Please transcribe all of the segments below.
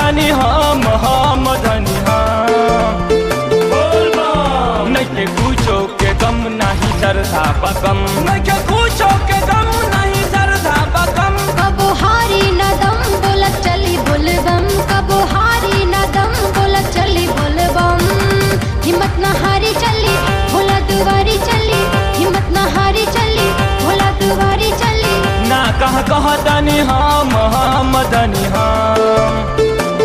कहतानी हम धनी हम नइखे कुछो के गम नहीं श्रद्धा बकम नइखे कुछो के गम नहीं श्रद्धा बकम कबो हारी न दम बोलत चली बोलबम कबो हारी न दम बोलत चली बोलबम हिम्मत न हारी चली भोला दुआरी चली हिम्मत न हारी चली भोला दुआरी चली ना कहतानी हम धनी हम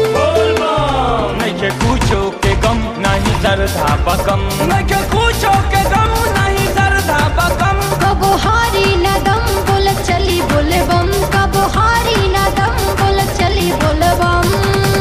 नइखे कुछो के गम नहीं श्रद्धा बकम नइखे कुछो के गम नहीं श्रद्धा बकम कबो हारी न दम बोलत चली बोलबम कबो हारी न दम बोलत चली बोलबम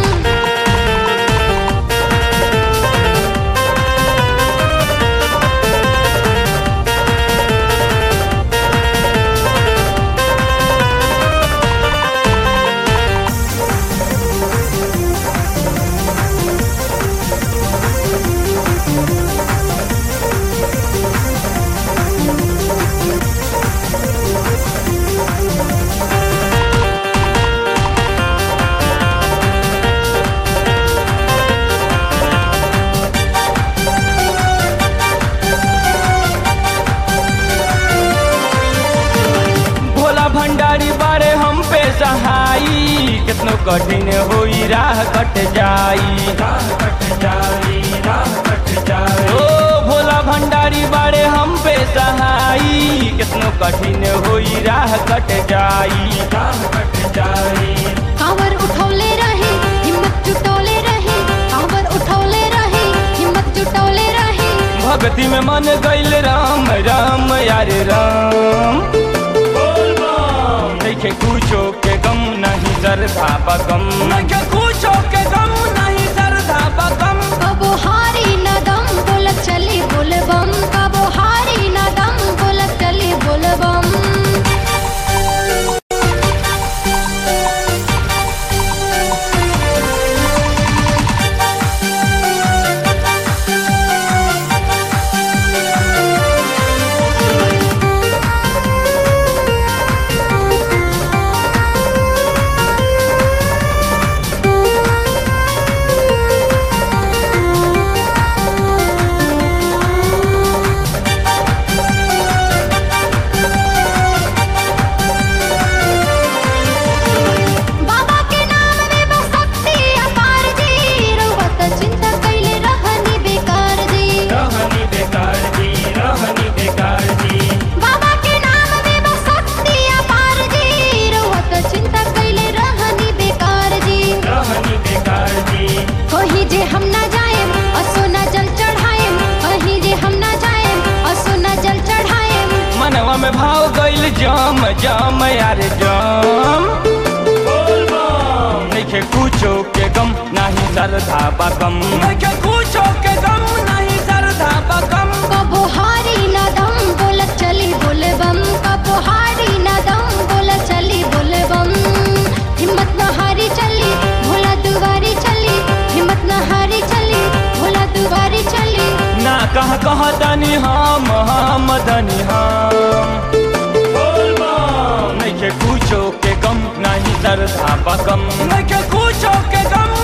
भंडारी बारे हम पे सहाई कितनो कठिन होई राह कट जाई ओ भोला भंडारी बारे हम पे सहाई कितनो कठिन होई राह कट जाई कांवर उठौले रहे हिम्मत जुटौले रहे कांवर उठौले रहे हिम्मत जुटौले रहे भक्ति में मन गइल राम राम यार राम नइखे कुछो के गम नहीं श्रद्धा बकम नइखे कुछो के गम नहीं श्रद्धा बकम कबो हारी न दम बोलत चली बोलबम कबो हारी न दम बोलत चली बोलबम में भाव गइल जाम जाम यार जाम नइखे कुछो के गम नहीं श्रद्धा बकम नइखे कुछो के गम नहीं श्रद्धा बकम कबो हारी न दम बोलत चली बोलबम कबो हारी न दम बोलत चली बोलबम हिम्मत न हारी चली भोला दुआरी चली हिम्मत न हारी चली भोला दुआरी चली ना कहतानी हम धनी हम नइखे कुछो के गम नहीं श्रद्धा बकम नइखे कुछो के गम